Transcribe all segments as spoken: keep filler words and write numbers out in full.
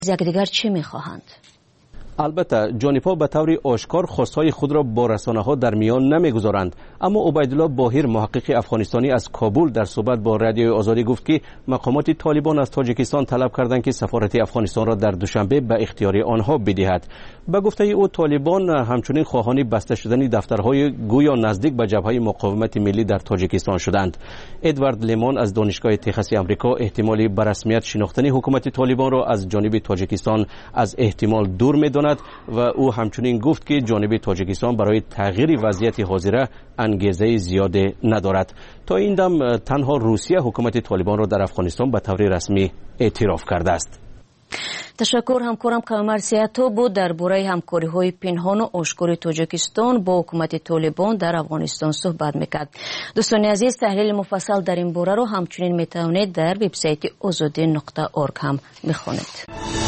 یکدیگر چه میخواهند؟ البته جانیپا به طور آشکار خواستهای خود را با رسانه‌ها در میان نمیگذارند، اما عبیدالله باهیر محقق افغانستانی از کابل در صحبت با رادیوی آزادی گفت که مقامات طالبان از تاجیکستان طلب کردند که سفارت افغانستان را در دوشنبه به اختیار آنها بدهد. به گفته او طالبان همچنین خواهان بسته شدن دفترهای گویا نزدیک به جبهه مقاومت ملی در تاجیکستان شدند. ادوارد لیمان از دانشگاه تگزاس آمریکا احتمالی به رسمیت شناختن حکومت طالبان را از جانب تاجیکستان از احتمال دور می‌داند و او همچنین گفت که جانب تاجیکستان برای تغییر وضعیت حاضره انگیزه زیاد ندارد. تا این دم تنها روسیه حکومت طالبان را در افغانستان به طور رسمی اعتراف کرده است. تشکر همکارم قمر سیاتو بود درباره همکاری‌های پنهان و آشکار تاجیکستان با حکومت طالبان در افغانستان صحبت می‌کرد. دوستان عزیز، تحلیل مفصل در این باره رو همچنین می‌توانید در وبسایت آزادی نقطه اورگ هم بخوانید.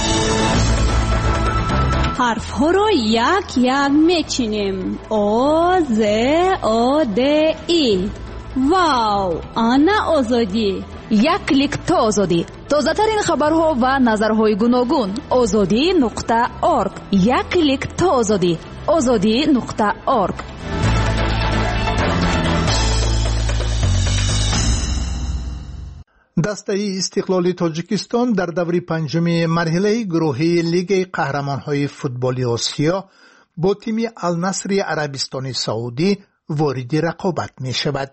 حرف ها رو یک یک میچینیم. او ز او د ای. واو، آنا آزادی. یک کلیک تا آزادی. تازه ترین خبرها و نظرهای گوناگون. آزادی نقطه اورگ. یک کلیک تا آزادی. آزادی نقطه اورگ. دسته استقلالی تاجیکستان در دوره پنجم مرحله گروهی لیگ قهرمان‌های فوتبال آسیا با تیم النصر عربستان سعودی وارد رقابت می‌شود.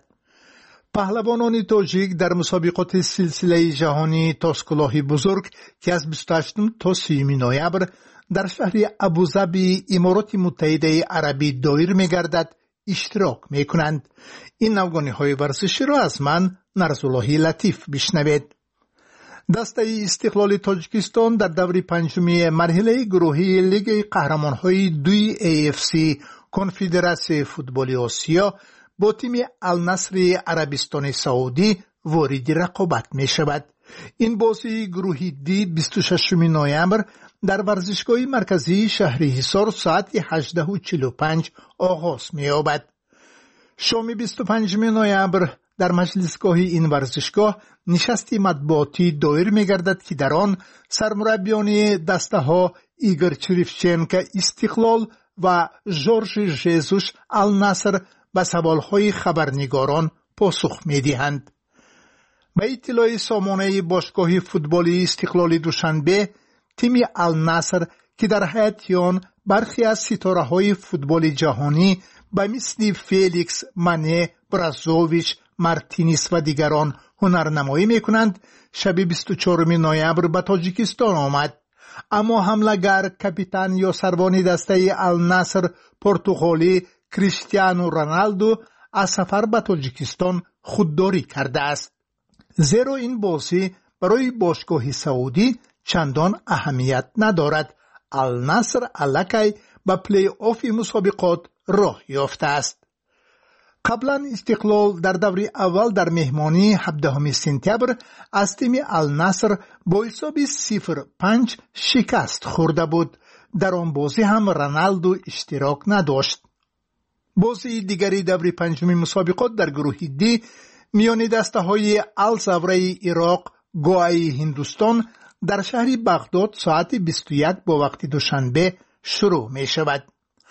پهلوانان تاجیک در مسابقات سلسله جهانی تاسکلاهی بزرگ که از بیست و هشتم تا سیوم نوامبر در شهر ابوظبی امارات متحده عربی دایر می‌گردد اشتراک می‌کنند. این نوگانی‌های ورزشی را از من نرزاللهی لطیف بشنوید. دسته استقلال تاجیکستان در دور پنجم مرحله گروهی لیگ قهرمان‌های دوی ای اف سی کنفدراسیون فوتبال آسیا با تیم النصر عربستان سعودی وارد رقابت می‌شود. این بازی گروهی دی بیست و ششم نوامبر در ورزشگاه مرکزی شهر حصار ساعت هجده و چهل و پنج آغاز می‌یابد. شام بیست و پنجم نوامبر در مجلسگاه این ورزشگاه نشستی مطبوعاتی دایر می‌گردد که در آن سرمربیان دسته‌ها ایگور چریفچنکو استقلال و ژورژ ژزوس النصر به سوال‌های خبرنگاران پاسخ می‌دهند. به اطلاع سامانه باشگاه فوتبالی استقلال دوشنبه، تیم النصر که در حیاط آن برخی از ستاره‌های فوتبال جهانی به مثل فیلیکس، مانه، برازوویچ، مارتینز و دیگران هنرنمایی می‌کنند، شب بیست و چهارم نوامبر به تاجیکستان آمد. اما حمله‌گر کاپیتان یا سروان دسته النصر پرتغالی کریستیانو رونالدو از سفر به تاجیکستان خودداری کرده است. زیرا این بازی برای باشگاه سعودی چندان اهمیت ندارد. النصر الکی به پلی آف مسابقات راه یافته است. قبلا استقلال در دور اول در مهمانی هفدهم سپتامبر از تیم النصر با حساب صفر پنج شکست خورده بود. در آن بازی هم رونالدو اشتراک نداشت. بازی دیگری دور پنجم مسابقات در گروه دی میان دسته های الزوره عراق گوای هندوستان در شهر بغداد ساعت بیست و یک با وقت دوشنبه شروع می شود.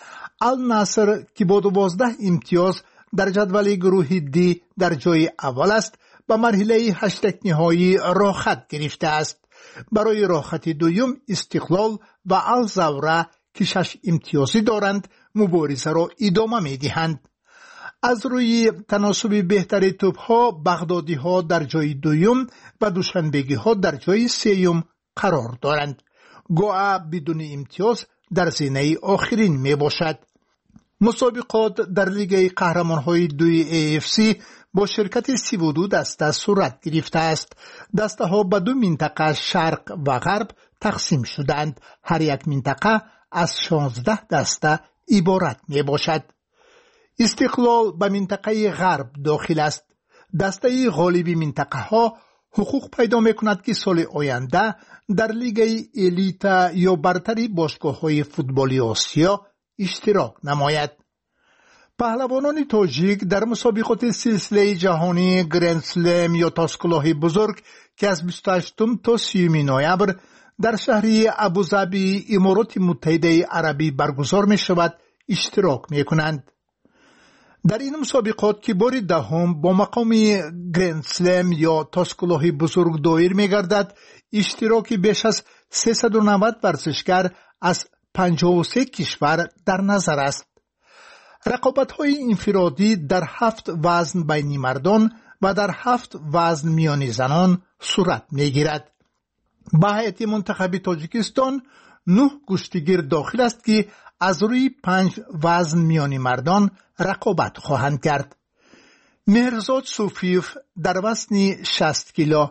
النصر که با دوازده امتیاز در جدول گروه دی در جای اول است به مرحله هشت نهایی راحت گرفته است. برای راحت دوم استقلال و الزوره که شش امتیازی دارند مبارزه را ادامه می دهند. از روی تناسب بهتر توپ ها بغدادی ها در جای دوم و دوشنبگی ها در جای سوم قرار دارند. گواه بدون امتیاز در زینه آخرین می باشد. مسابقات در لیگ قهرمان‌های دوی ای اف سی با شرکت سی و دو دسته صورت گرفته است. دسته ها به دو منطقه شرق و غرب تقسیم شدند. هر یک منطقه از شانزده دسته عبارت می باشد. استقلال به منطقه غرب داخل است. دسته غالبی منطقه ها حقوق پیدا می کند که سال آینده در لیگ الیت یا برتری باشگاه های فوتبالی آسیا اشتراک نماید. پهلوانان تاجیک در مسابقات سلسله جهانی گرند سلم یا تاسکلاهی بزرگ که از بیست و هشتم تا سیوم نوامبر در شهر ابوظبی امارات متحده عربی برگزار می شود اشتراک می کنند. در این مسابقات که بار دهم با مقام گرند سلم یا تاسکلاهی بزرگ دایر می گردد، اشتراک بیش از سیصد و نود ورزشکار از پنجاه و سه کشور در نظر است. رقابت‌های انفرادی در هفت وزن بین مردان و در هفت وزن میان زنان صورت می‌گیرد. به هیئت منتخب تاجیکستان نه گشتگیر داخل است که از روی پنج وزن میان مردان رقابت خواهند کرد. مهرزاد صوفیف در وزن شصت کیلو،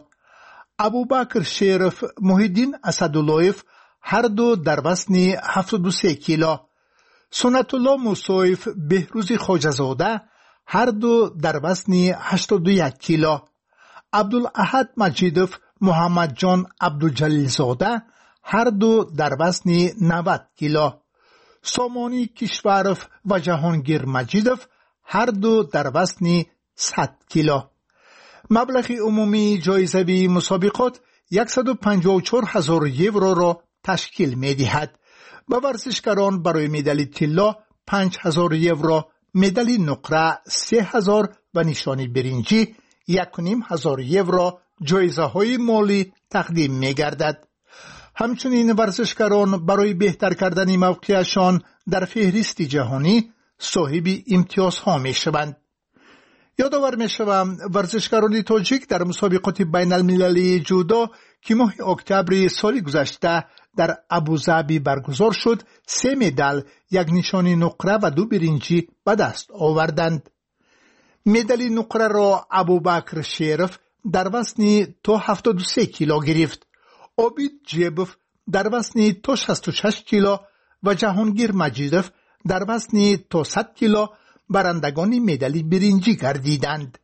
ابوبکر شریف، محیدین اسداللهیف هر دو در وزن هفتاد و سه کیلو، سنت الله موسویف، بهروز خواجه‌زاده هر دو در وزن هشتاد و یک کیلو، عبدالاحد مجیدوف، محمد جان عبدالجلیل زاده هر دو در وزن نود کیلو، سامانی کشورف و جهانگیر مجیدوف هر دو در وزن صد کیلو. مبلغ عمومی جایزه مسابقات صد و پنجاه و چهار هزار یورو را تشکیل می دهد. به ورزشکاران برای مدال طلا پنج هزار یورو، مدال نقره سه هزار و نشانی برنجی یک و نیم هزار یورو جایزه های مالی تقدیم می گردد. همچنین ورزشکاران برای بهتر کردن موقعشان در فهرست جهانی صاحب امتیازها می شوند. یادآور می شوم ورزشکاران تاجیک در مسابقات بین المللی جودو که ماه اکتبر سال گذشته در ابوظبی برگزار شد، سه مدال، یک نشانی نقره و دو برنجی به دست آوردند. مدال نقره را ابوبکر شریف در وزن تا هفتاد و سه کیلو گرفت، عابد جیبوف در وزن تا شصت و شش کیلو و جهانگیر مجیدوف در وزن تا صد کیلو برندگان مدال برنجی گردیدند.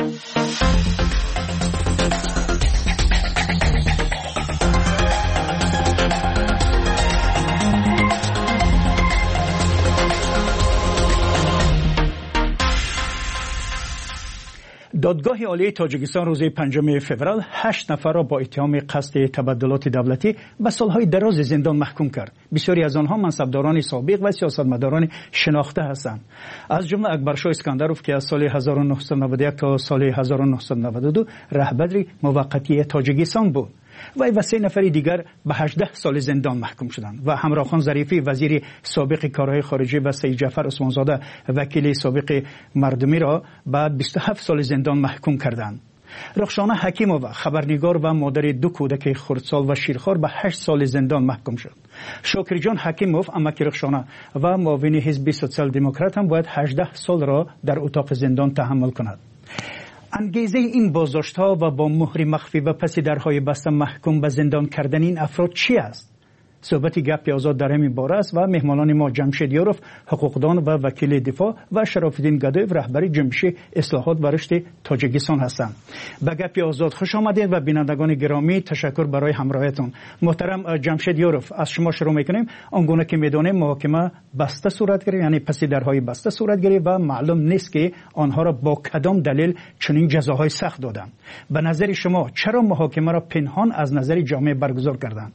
دادگاه عالی تاجیکستان روز پنجم فوریه هشت نفر را با اتهام قصد تبدلات دولتی به سالهای دراز زندان محکوم کرد. بسیاری از آنها منصبداران سابق و سیاستمداران شناخته هستند. از جمله اکبرشاه اسکندروف که از سال هزار و نهصد و نود و یک تا سال هزار و نهصد و نود و دو رهبر موقتی تاجیکستان بود. وی و سه نفر دیگر به هجده سال زندان محکوم شدند و همراهخان ظریفی وزیر سابق کارهای خارجه و سید جعفر عثمانزاده وکیل سابق مردمی را به بیست و هفت سال زندان محکوم کردند. رخشانه حکیمووا خبرنگار و مادر دو کودک خردسال و شیرخوار به هشت سال زندان محکوم شد. شاکر جان حکیموف امک رخشانه و معاون حزب سوسیال دموکرات هم باید هجده سال را در اتاق زندان تحمل کند. انگیزه این بازداشت‌ها و با مهر مخفی و پس درهای بسته محکوم به زندان کردن این افراد چی است؟ صحبت گپ آزاد در همین باره است و مهمانان ما جمشید یاروف حقوقدان و وکیل دفاع و شراف‌الدین گدایف رهبر جنبش اصلاحات و رشد تاجیکستان هستند. به گپ آزاد خوش آمدید و بینندگان گرامی تشکر برای همراهیتون. محترم جمشید یاروف، از شما شروع می‌کنیم. آنگونه که می‌دانیم محاکمه بسته صورت گرفت، یعنی پس درهای بسته صورت گرفت و معلوم نیست که آنها را با کدام دلیل چنین جزاهای سخت دادند. به نظر شما چرا محاکمه را پنهان از نظر جامعه برگزار کردند؟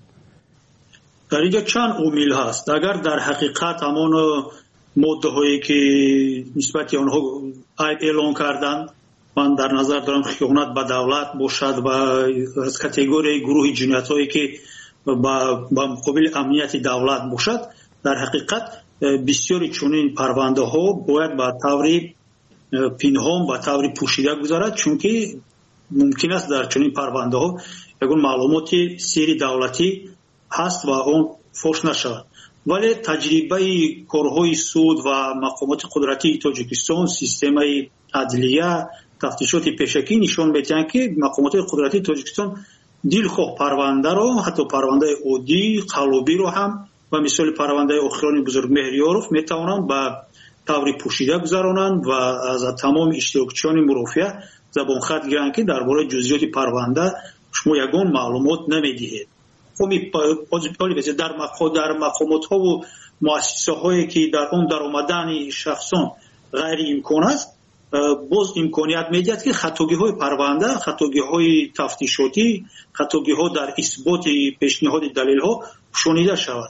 در اینجا چند عامل هست. اگر در حقیقت همان ماده هایی که نسبت آنها عیب اعلان کردند، من در نظر دارم خیانت به دولت باشد و از کاتگوری گروه جنایت هایی که با مقابل امنیت دولت باشد، در حقیقت بسیاری چنین پرونده ها باید به طور پنهان به طور پوشیده گذارد، چون که ممکن است در چنین پرونده ها یگان معلومات سری دولتی هست و اون فوش نشود. ولی تجربه کارهای سود و مقامات قدرتی تاجیکستان، سیستم عدلیه، تفتیشات پیشکی نشان می‌دهند که مقامات قدرتی تاجیکستان دلخواه پرونده را، حتی پرونده عادی قلابی را هم و مثال پرونده آخران بزرگ مهریاروف میتوانند به طور پوشیده گذرانند و از تمام اشتراکچیان مرافعه زبان خط گیرند که درباره جزئیات پرونده شما یگان معلومات نمیدهید. خمی در در مقامات ها و مؤسسه هایی که در اون در آمدن شخصان غیر امکان است، باز امکانیت میدهد که خطاگی های پرونده، خطاگی های تفتیشاتی، خطاگی ها در اثبات پیشنهاد دلیل ها شنیده شود.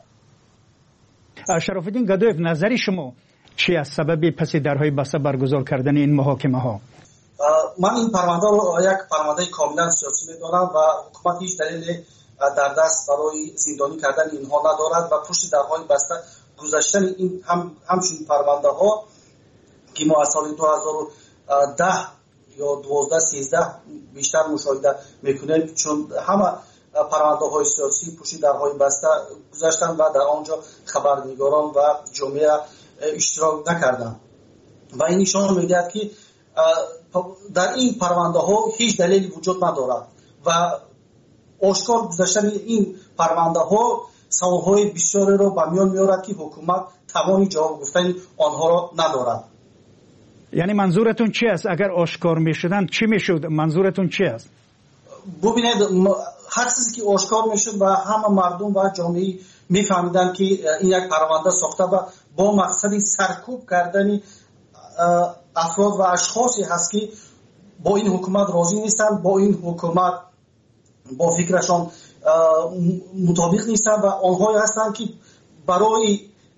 شرف الدین گدایف، نظر شما چی از سبب پس درهای بسته برگزار کردن این محاکمه ها؟ من این پرونده رو یک پرونده کاملا سیاسی میدانم و حکومت هیچ دلیل در دست برای زندانی کردن اینها ندارد و پشت درهای بسته گذاشتن این هم همچین پرونده ها که ما از سال دو هزار و ده یا دوازده سیزده بیشتر مشاهده میکنیم، چون همه پرونده های سیاسی پشت درهای بسته گذاشتن و در آنجا خبرنگاران و جامعه اشتراک نکردن و این نشان میدهد که در این پرونده ها هیچ دلیلی وجود ندارد و آشکار گذاشتن این پرونده ها سوالهای بسیاری را به میان میارد که حکومت توانی جواب گفتن آنها را ندارد. یعنی منظورتون چی است؟ اگر آشکار میشدن چی میشد؟ منظورتون چی است؟ ببینید، هر چیزی که آشکار میشد و همه مردم و جامعه میفهمیدن که این یک پرونده ساخته و با مقصد سرکوب کردن افراد و اشخاصی هست که با این حکومت راضی نیستند، با این حکومت با فکرشان مطابق نیستند و آنهایی هستند که برای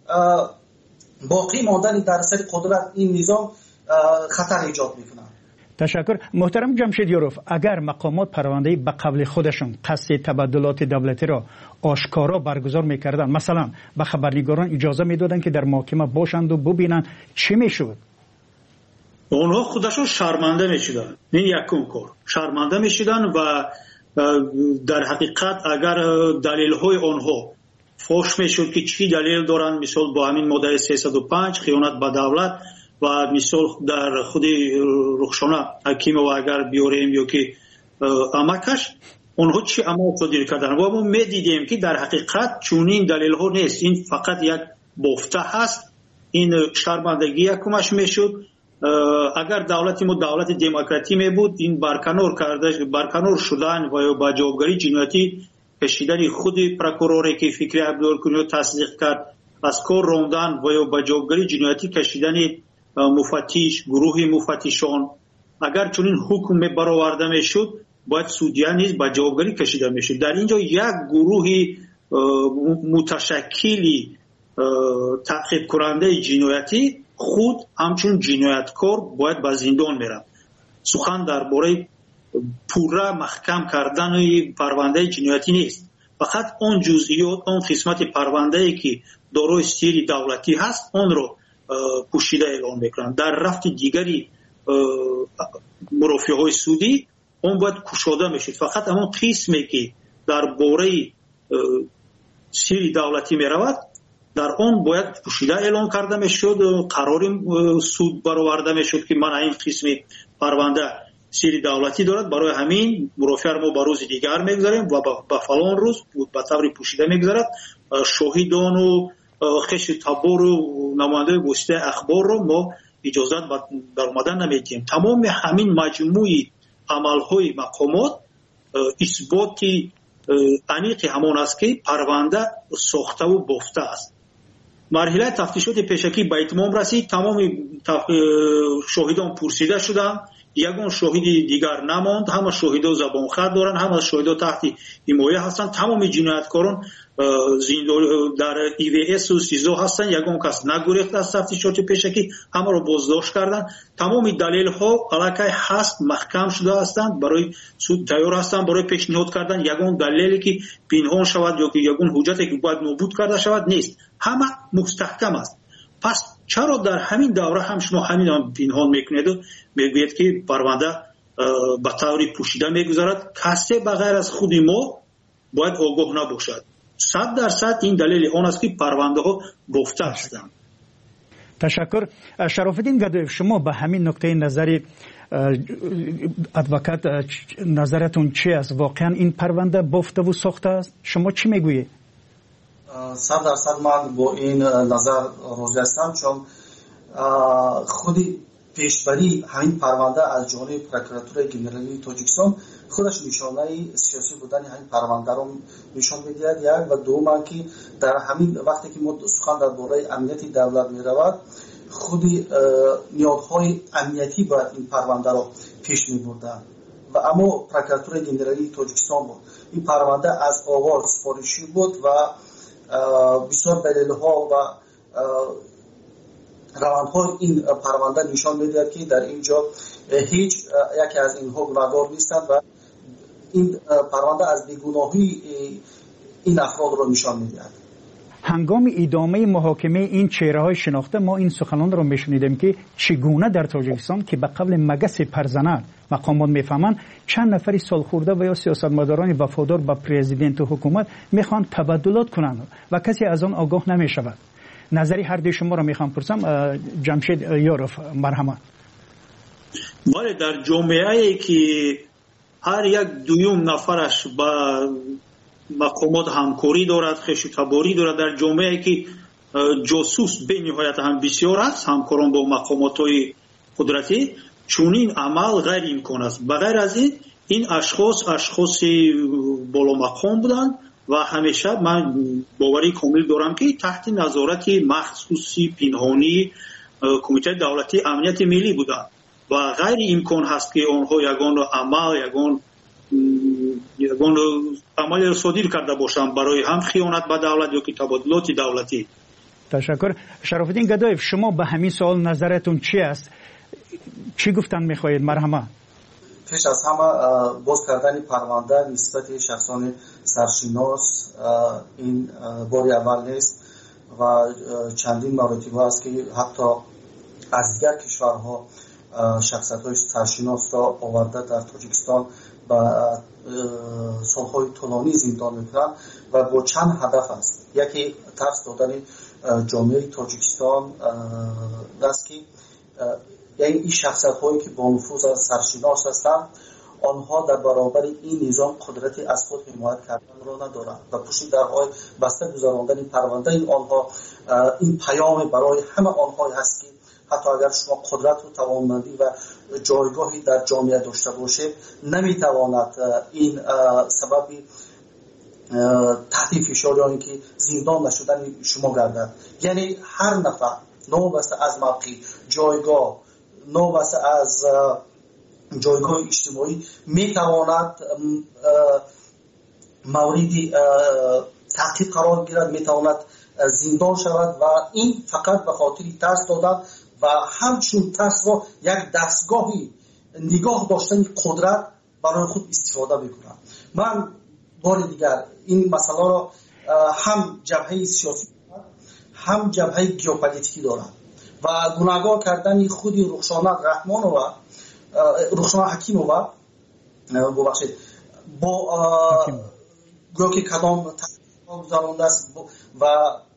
باقی ماندن در سر قدرت این نظام خطر ایجاد میکنند. تشکر. محترم جمشید یوروف، اگر مقامات پرونده به قبل خودشون قصد تبادلات دولتی را آشکارا برگزار میکردن، مثلا به خبرنگاران اجازه میدادن که در محاکمه باشند و ببینن، چی میشد؟ اونها خودشون شرمنده میشدن. این یکم کار شرمنده میشدن و در حقیقت اگر دلیل های آنها فوش میشد که چی دلیل دارن، مثال با همین ماده سیصد و پنج خیانت به دولت و مثال در خود رخشانه حکیم و اگر بیاریم یا که امکش اونها چی عمل صادر کردن و ما میدیدیم که در حقیقت چونین دلیل ها نیست، این فقط یک بافته هست. این شرمندگی یکمش میشد. اگر دولت ما دولت دموکراتی می بود، این برکنار کرده برکنار شدن و یا با جوابگری جنایتی کشیدن خود پروکوروری که فکری عبدالکنی تصدیق کرد از کار راندن و یا با جوابگری جنایتی کشیدن مفتش، گروه مفتشان، اگر چنین حکم برآورده میشد باید سودیان نیز با جوابگری کشیده میشد. در اینجا یک گروه متشکلی تعقیب کننده جنایتی خود همچون جنایتکار باید به زندان میرن. سخن درباره پورا محکم کردن پرونده جنایتی نیست، فقط اون جزئیات، اون قسمت پرونده ای که دارای سیر دولتی هست اون رو پوشیده اعلام میکنن. در رفت دیگری مرافعه های سودی اون باید کشاده میشد. فقط همون قسمی که درباره سیر دولتی میرود در اون باید پوشیده اعلام کرده میشد، قرار سود برآورده میشد که من این قسم پرونده سیر دولتی دارد، برای همین مرافعه ما به روز دیگر میگذاریم و به فلان روز به طور پوشیده میگذارد. شاهدان و خش تبار و نماینده واسطه اخبار رو ما اجازت در اومدن نمیدیم. تمام همین مجموعی عملهای مقامات اثباتی انیق همان است که پرونده ساخته و بافته است. مرحله تفتیشات پیشکی به اتمام رسید. تمام شاهدان پرسیده شدند، یگان شاهدی دیگر نماند. همه شاهدا زبان خط دارند، همه شاهدا تحت حمایه هستند. تمام جنایتکاران در ای وی اس و سیزو هستند. یگان کس نگریخت از تفتیشات پیشکی، همه را بازداشت کردند. تمام دلیل ها علاقه هست محکم شده هستند، برای سود تیار هستند برای پیشنهاد کردن. یگان دلیلی که پنهان شود یا که یگان حجتی که باید نابود کرده شود نیست، همه مستحکم است. پس چرا در همین دوره هم شما همین هم پنهان میکنید و میگوید که پرونده به طوری پوشیده میگذارد؟ کسی بغیر از خود ما باید آگاه نباشد. صد درصد این دلیل آن است که پرونده ها گفته هستند. تشکر. شرف الدین گدایف، شما به همین نکته نظری ادوکات نظرتون چی است؟ واقعا این پرونده بافته و ساخته است؟ شما چی میگویید؟ صد درصد من با این نظر راضی هستم، چون خودی پیشبری همین پرونده از جانب پروکراتور گنرالی تاجیکستان خودش نشانه سیاسی بودن همین پرونده رو نشان می‌دهد. یک و دوم که در همین وقتی که ما سخن درباره امنیت دولت می‌رود، خودی نیازهای امنیتی باید این پرونده را پیش می بردن و اما پروکراتور گنرالی تاجیکستان بود. این پرونده از آغاز سفارشی بود و بسیار دلیل‌ها و روندهای این پرونده نشان می‌دهد که در اینجا هیچ یکی از اینها گناهکار نیستند و این پرونده از بیگناهی این افراد را نشان می‌دهد. هنگام ادامه محاکمه این چهره‌های شناخته ما این سخنان را میشنیدیم که چگونه در تاجیکستان که به قبل مگس پرزنر مقامات میفهمند چند نفری سالخورده و یا سیاستمداران وفادار به پرزیدنت و حکومت میخوان تبادلات کنند و کسی از آن آگاه نمیشود. نظری هر دوی شما را میخوام پرسم. جمشید یاروف مرحمت. بله، در جامعه‌ای که هر یک دویم نفرش با مقامات همکاری دارد، خوش‌تباری دارد، در جامعه‌ای که جاسوس به نهایت هم بسیار است، همکاران با مقامات‌های قدرتی، چونین عمل غیر امکان است. بغیر از این این اشخاص اشخاص بالا مقام بودند و همیشه من باوری کامل دارم که تحت نظارت مخصوصی پنهانی کمیته دولتی امنیت ملی بودند و غیر امکان هست که آنها یگان عمل یگان یگان عمل صادر کرده باشند برای هم خیانت به دولت یا که تبادلات دولتی. تشکر. شرف الدین گدایف، شما به همین سوال نظرتون چی است؟ چی گفتن میخواهید؟ مرحمت. پیش از همه باز کردن پرونده نسبت شخصان سرشناس این باری اول نیست و چندین مراتب است که حتی از دیگر کشورها شخصیت‌های سرشناس را آورده در تاجیکستان با سالهای طولانی زندان میکنند و با چند هدف است. یکی ترس دادن جامعه تاجیکستان است که یعنی این شخصیت هایی که با نفوذ سرشناس هستند آنها در برابر این نظام قدرتی از خود حمایت کردن را ندارند و پشت درهای بسته گذراندن این پرونده این آنها این پیام برای همه آنها هست که حتی اگر شما قدرت و توانمندی و جایگاهی در جامعه داشته باشید نمیتواند این سبب تحت فشار یعنی که زندان نشدن شما گردد. یعنی هر نفر نوبسته از موقع جایگاه نوبسته از جایگاه اجتماعی میتواند موردی تحقیق قرار گیرد، میتواند زندان شود و این فقط به خاطر ترس دادن و همچون ترس را یک دستگاهی نگاه داشتن قدرت برای خود استفاده میکنند. من بار دیگر این مسئله را هم جبهه سیاسی هم جبهه ژئوپلیتیکی دارند و گناهکار کردن خودی رخشانه رحمان و رخشانه حکیم و ببخشید با گویا که کدام گذرانده است و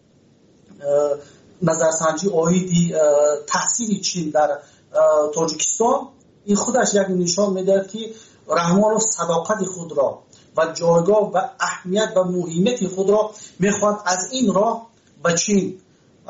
نظرسنجی آیدی تحصیل چین در تاجیکستان این خودش یک نشان میدهد که رحمان و صداقت خود را و جایگاه و اهمیت و مهمیت خود را میخواد از این راه به چین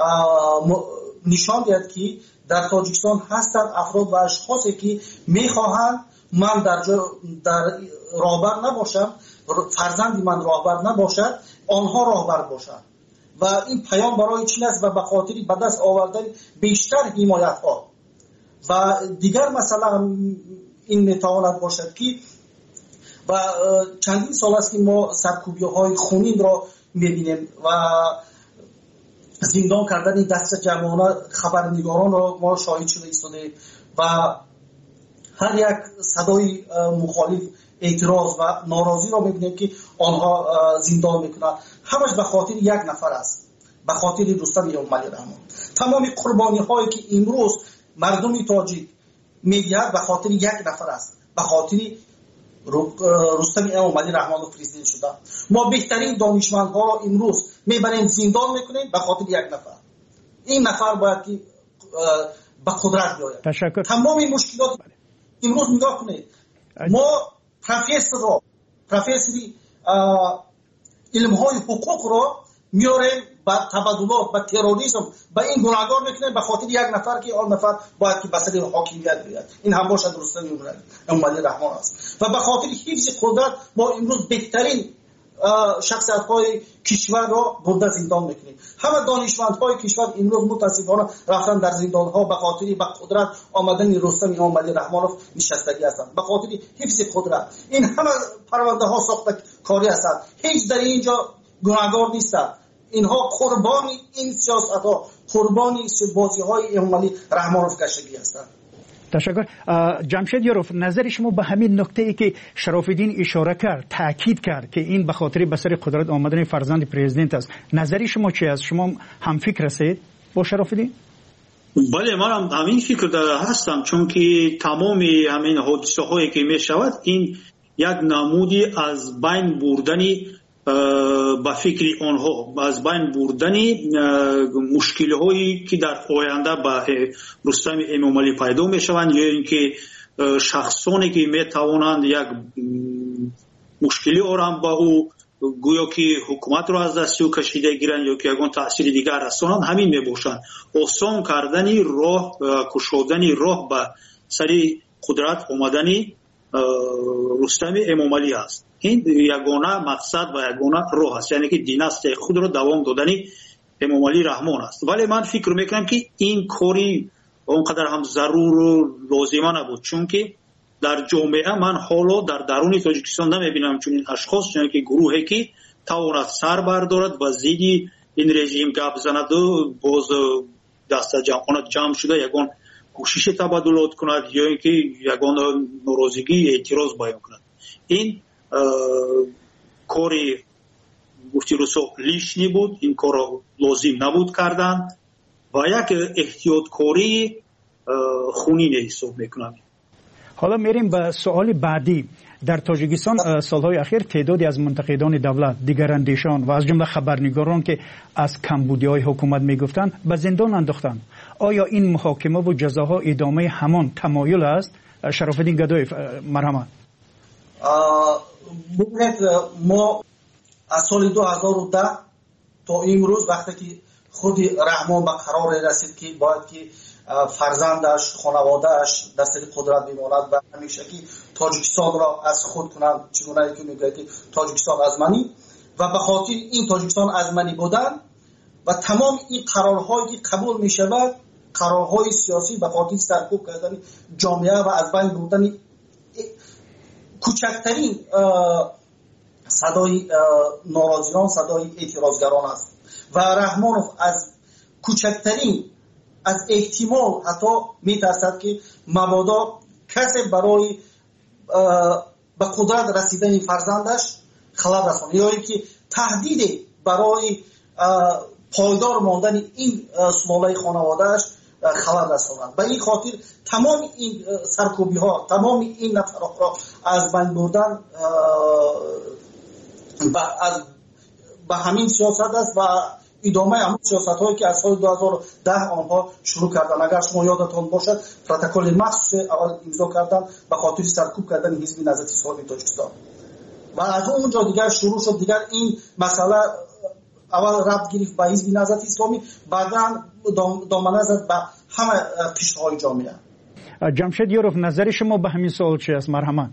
نشان دهد که در تاجیکستان هستند افراد و اشخاصی که میخواهند من در در راهبر نباشم، فرزند من راهبر نباشد، آنها راهبر باشند و این پیام برای چین است و به خاطر به دست آوردن بیشتر حمایت ها و دیگر مثلا این میتواند باشد که و چندین سال است که ما سرکوبی های خونین را میبینیم و زندان کردن دست جمعانه خبرنگاران را ما شاهد شده ایستادیم و هر یک صدای مخالف اعتراض و ناراضی را میبینیم که آنها زندان میکنند. همش به خاطر یک نفر است، به خاطر رستم امامعلی رحمان. تمام قربانی هایی که امروز مردم تاجیک میدهد به خاطر یک نفر است، به خاطر رستم امامعلی رحمان پرزیدنت شده. ما بهترین دانشمندها را امروز میبریم زندان میکنیم به خاطر یک نفر. این نفر باید که به قدرت بیاید. تشکر. تمام این مشکلات امروز نگاه کنید. ما پروفسور را پروفسوری علم های حقوق را میاریم با تبادلات با تروریسم با این گناهکار میکنیم به خاطر یک نفر که آن نفر باید که بسر حاکمیت بیاد. این هم باشد رستم امامعلی رحمان است و به خاطر حفظ قدرت ما امروز بهترین شخصیت های کشور را برده زندان میکنیم. همه دانشمند های کشور امروز متاسفانه رفتن در زندان ها به خاطر به قدرت آمدن رستم امامعلی رحمانوف نشستگی هستند، به خاطر حفظ قدرت. این همه پرونده ها ساخته کاری هستند، هیچ در اینجا گناهکار نیستند. اینها قربان این سیاست ها، قربان بازی های امامعلی رحمانوف گشتگی هستند. تشکر. جمشید یاروف، نظر شما به همین نکته ای که شراف‌الدین اشاره کرد، تاکید کرد که این به خاطر به سر قدرت آمدن فرزند پرزیدنت است، نظری شما چی است؟ شما هم فکر هستید با شراف‌الدین؟ بله، من هم همین فکر هستم، چون که تمام همین حادثه هایی که می شود این یک نمودی از بین بردنی با فکر آنها، از بین بردنی مشکل هایی که در آینده با رستم امامعلی پیدا می شوند، یا اینکه شخصانی که می توانند یک مشکلی آرام با او گویا که حکومت را از دست او کشیده گیرند یا که یگان تاثیر دیگر رسانند، همین می باشند. آسان کردنی راه، کشودنی راه به سری قدرت آمدنی رستم امامعلی است. این یگانه مقصد و یگانه راه است، یعنی که دیناستی خود را دوام دادنی امامعلی رحمان است. ولی من فکر میکنم که این کاری اونقدر هم ضرور و لازمه نبود، چون که در جامعه من حالا در درون تاجیکستان نمیبینم چون این اشخاص، یعنی که گروهی که تواند سر بردارد و زیدی این رژیم گپ زند و باز دست جمع جمع شده یگان کوشش تبادلات کند یا اینکه یگان ناراضگی اعتراض بیان کند. این کاری گفتی رسو لیشنی بود، این کار لازم نبود کردن و یک احتیاط کاری خونین حساب میکنم. حالا میریم به سوال بعدی. در تاجیکستان سالهای اخیر تعدادی از منتقدان دولت، دیگراندیشان و از جمله خبرنگاران که از کمبودی‌های حکومت میگفتند به زندان انداختند. آیا این محاکمه و جزاها ادامه همان تمایل است؟ شراف‌الدین گدایف، مرحمت. ببینید، ما از سال دو هزار و ده تا امروز وقتی که خود رحمان به قرار رسید که باید که فرزندش، خانوادهش دست قدرت بماند و همیشه که تاجیکستان را از خود کنند، چگونه که میگه که تاجیکستان از منی، و به خاطر این تاجیکستان از منی بودن و تمام این قرارهایی که قبول می شود، قرارهای سیاسی به خاطر سرکوب کردن جامعه و از بین بردن کوچکترین صدای ناراضیان، صدای اعتراضگران است و رحمانوف از کوچکترین از احتمال حتی میترسد که مبادا کسی برای به قدرت رسیدن فرزندش خلل رساند یا اینکه تهدید برای پایدار ماندن این سلاله خانوادهش خلل رساند. به این خاطر تمام این سرکوبی ها، تمام این نفرات را از بین بردن از به همین سیاست است و ادامه همون سیاست هایی که از سال دو هزار و ده آنها شروع کردن. اگر شما یادتان باشد پروتکل مخصوص اول امضا کردن به خاطر سرکوب کردن حزب نهضت اسلامی تاجیکستان و از اونجا دیگر شروع شد. دیگر این مسئله اول ربط گرفت به حزب نهضت اسلامی، بعدا دامنه زد به همه قشرهای جامعه. جمشید یاروف، نظر شما به همین سوال چی است؟ مرحمت.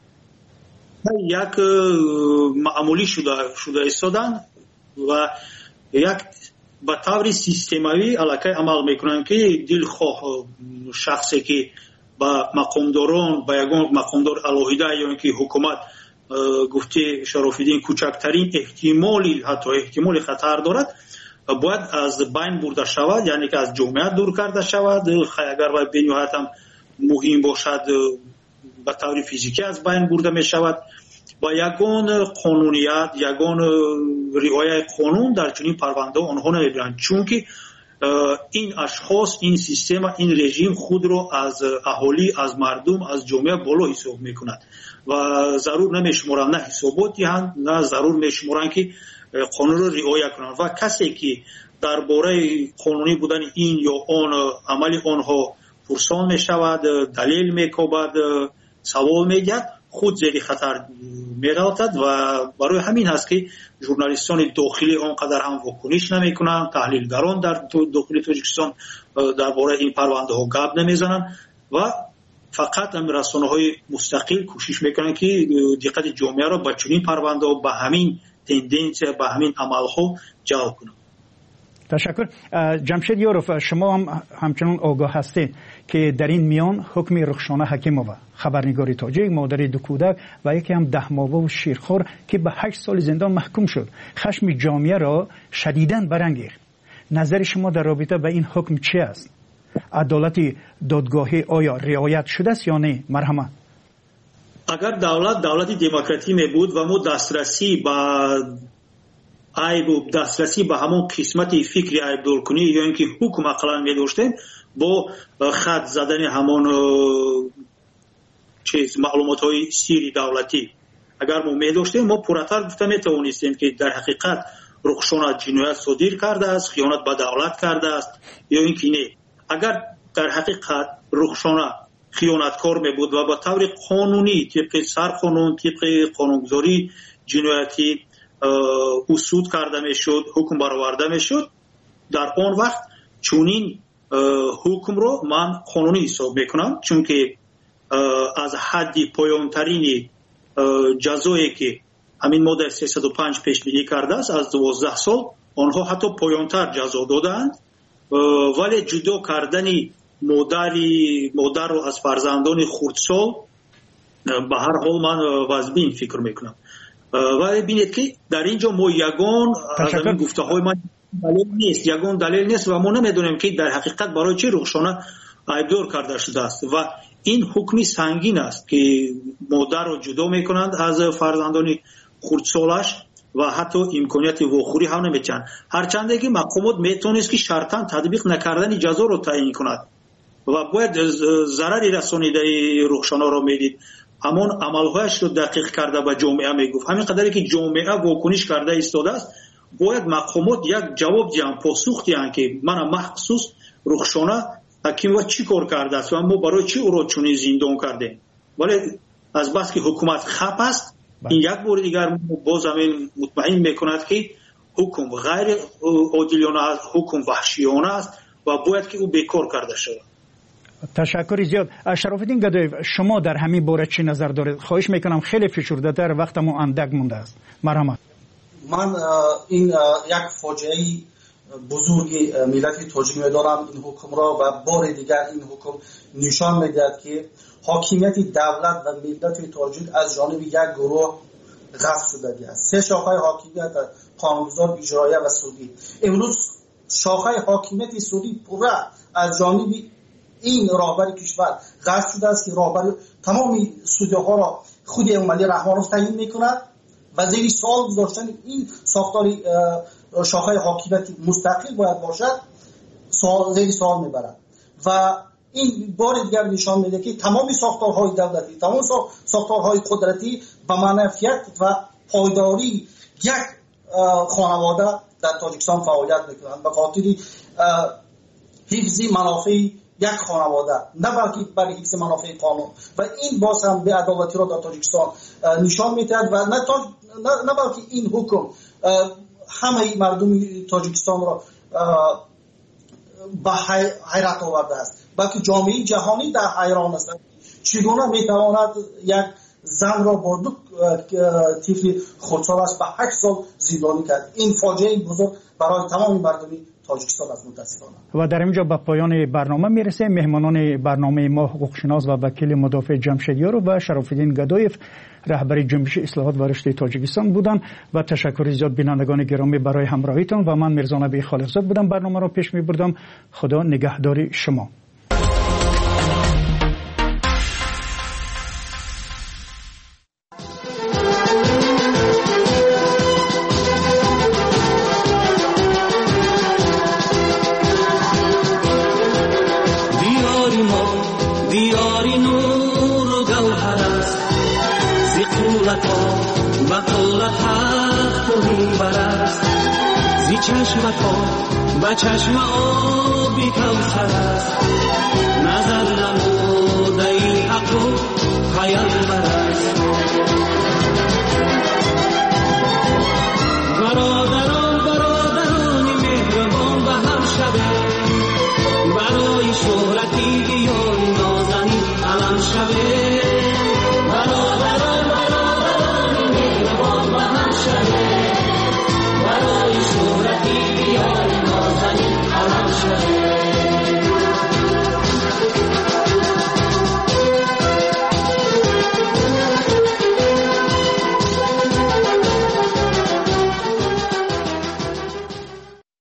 یک معمولی شده شده ایستادن و یک به طور سیستماوی علاقه عمل میکنن که دلخواه شخصی که با مقامداران، با یگان مقامدار الهیده یا اینکه حکومت گفته شراف‌الدین کوچکترین احتمالی حتی احتمال خطر دارد باید از بین برده شود، یعنی که از جامعه دور کرده شود. اگر باید به نهایت هم مهم باشد به طور فیزیکی از بین برده می شود. با یگان قانونیت، یگان رعایت قانون در چنین پرونده آنها نمیبرند، چون که این اشخاص، این سیستم، این رژیم خود را از اهالی، از مردم، از جامعه بالا حساب میکند و ضرور نمیشمارند، نه حسابات دهند، نه ضرور میشمارند که قانون را رعایت کنند و کسی که درباره قانونی بودن این یا آن عمل آنها پرسان میشود، دلیل میکوبد، سوال میگد، خود زیر خطر میراتد و برای همین هست که ژورنالیستان داخلی آنقدر هم واکنش نمیکنند، تحلیلگران در داخل تاجیکستان درباره این پرونده ها گپ نمیزنند و فقط رسانه‌های مستقل کوشش میکنند که دقت جامعه را به چنین پرونده ها به همین تندنس به همین عملها جلب کنم. تشکر. جمشید یاروف، شما هم همچنان آگاه هستید که در این میان حکم رخشانه حکیمووا خبرنگاری تاجیک، مادر دو کودک و یکی هم ده ماهه و شیرخوار که به هشت سال زندان محکوم شد، خشم جامعه را شدیداً برانگیخت. نظر شما در رابطه با این حکم چی است؟ عدالت دادگاهی آیا رعایت شده است یا نه؟ مرحمت. اگر دولت دولت دموکراتی می بود و ما دسترسی به عیب و دسترسی به همون قسمت فکری عیب دور کنی یا اینکه حکم اقلا می داشتیم با خط زدن همون چیز معلومات های سیری دولتی اگر ما می داشتیم ما پورتر گفته می توانستیم که در حقیقت رخشانه جنایت صادر کرده است، خیانت به دولت کرده است یا اینکه نه. اگر در حقیقت رخشانه خیانتکار می بود و با طور قانونی طبق سرقانون طبق قانونگذاری جنایتی اصول کرده می شد، حکم برآورده می شد، در آن وقت چونین حکم رو من قانونی حساب می کنم، چون که از حد پایانترین جزایی که همین ماده سیصد و پنج پیشبینی کرده است از دوازده سال آنها حتی پایانتر جزا دادند، ولی جدا کردن مادری مادر رو از فرزندان خردسال به هر حال من واجبین فکر میکنم. ولی بینید که در اینجا ما یگان از این گفته های من دلیل نیست، یگان دلیل نیست و ما نمیدونیم که در حقیقت برای چه رخشانه عیبدار کرده شده است و این حکمی سنگین است که مادر رو جدا میکنند از فرزندان خردسالش و حتی امکانیت واخوری هم نمیتن، هرچند که مقامات میتونست که شرطاً تطبیق نکردن جزا رو تعیین کند و باید ضرری رسانیده رخشانه رو میدید، همون عملهایش رو دقیق کرده به جامعه میگفت. همین قدری که جامعه واکنش کرده ایستاده است باید مقامات یک جواب دیان، پاسخ دیان که من مخصوص رخشانه حکیم و چی کار کرده است و ما برای چی او را چنین زندان کرده. ولی از بس که حکومت خپ است این یک بار دیگر باز همین مطمئن میکند که حکم غیر عادلانه است، حکم وحشیانه است و باید که او بیکار کرده شود. تشکر زیاد. شرافالدین گدایف، شما در همین باره چی نظر دارید؟ خواهش میکنم خیلی فشرده تر، وقتمو اندک مونده است. مرحمت. من این یک فاجعه بزرگی ملت تاجیک میدارم این حکم را و بار دیگر این حکم نشان میدهد که حاکمیت دولت و ملت تاجیک از جانب یک گروه غصب شده است. سه شاخه حاکمیت قانونگذار، اجرایی و سودی. امروز شاخه حاکمیت سودی پورا از جانب این راهبر کشور غصب شده است که راهبر تمام سودی ها را خود امامعلی رحمانی تعیین میکند و زیر سوال گذاشتن این ساختار شاخه حاکمیت مستقل باید باشد سوال زیر سوال میبرد و این بار دیگر نشان میده که تمام ساختارهای دولتی، تمام ساختارهای قدرتی به منفعت و پایداری یک خانواده در تاجیکستان فعالیت میکنند به خاطر حفظ منافع یک خانواده، نه بلکه برای حفظ منافع قانون و این باز هم به عدالتی را در تاجیکستان نشان میدهد و نه, تا... نه... نه بلکه این حکم همه مردم تاجیکستان را به حیرت آورده است، بلکه جامعه جهانی در حیران است چگونه میتواند یک زن را با دو طفل خردسال است به هشت سال زندانی کرد. این فاجعه بزرگ برای تمام مردم تاجیکستان است متاسفانه. و در اینجا به پایان برنامه میرسه. مهمانان برنامه ما حقوقشناس و وکیل مدافع جمشید یاروف و شرافالدین گدایف رهبر جنبش اصلاحات و رشد تاجیکستان بودند و تشکر زیاد بینندگان گرامی برای همراهیتان و من میرزا نبی خالقزاد بودم برنامه را پیش میبردم. خدا نگهدار شما. با چشم آبی کوثر است نظر نموده ای حق و پیامبر است.